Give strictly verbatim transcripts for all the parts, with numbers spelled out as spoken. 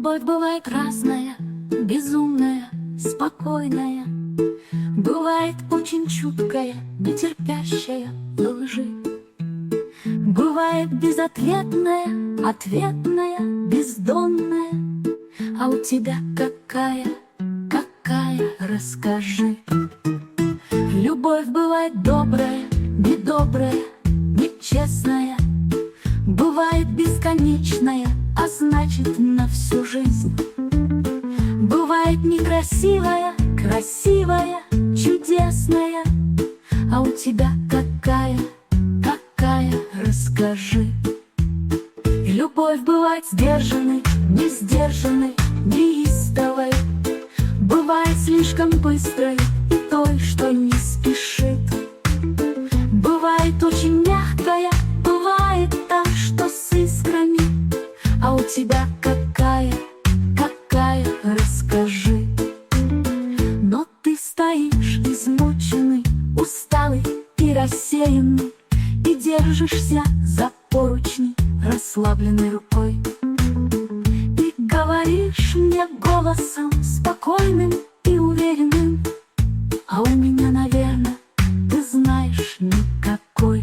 Любовь бывает разная, безумная, спокойная. Бывает очень чуткая, нетерпящая лжи. Бывает безответная, ответная, бездонная. А у тебя какая, какая, расскажи. Любовь бывает добрая, недобрая, нечестная. Бывает бесконечная, а значит на всю жизнь. Бывает некрасивая, красивая, чудесная. А у тебя какая, какая, расскажи. И любовь бывает сдержанной, не сдержанной, неистовой. Бывает слишком быстрой и той, что не спешит. Бывает очень мягкая, бывает та, что с искрами. А у тебя какая, какая, расскажи. Но ты стоишь измученный, усталый и рассеянный, и держишься за поручни расслабленной рукой. И говоришь мне голосом спокойным и уверенным: а у меня, наверное, ты знаешь, никакой.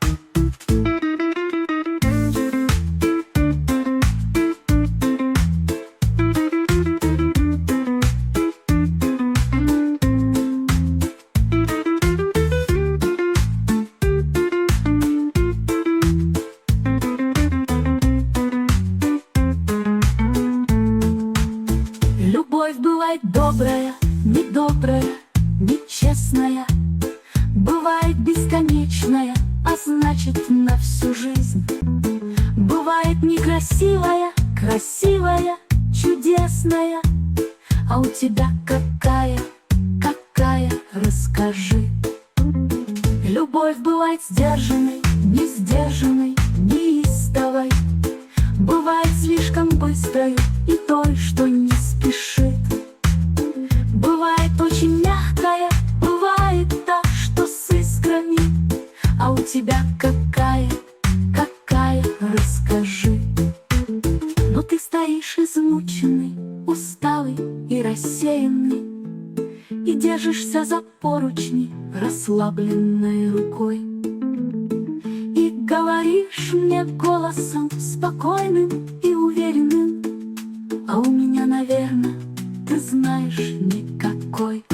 Любовь бывает добрая, недобрая, нечестная. Бывает бесконечная, а значит на всю жизнь. Бывает некрасивая, красивая, чудесная. А у тебя какая, какая, расскажи. Любовь бывает сдержанной, не сдержанной, неистовой. Бывает слишком быстрой и той, что не спешит. Бывает очень мягкая, бывает та, что с искрами. А у тебя какая, какая, расскажи. Но ты стоишь измученный, усталый и рассеянный, и держишься за поручни расслабленной рукой. И говоришь мне голосом спокойным и уверенным: а у меня, наверное, ты знаешь, никакой.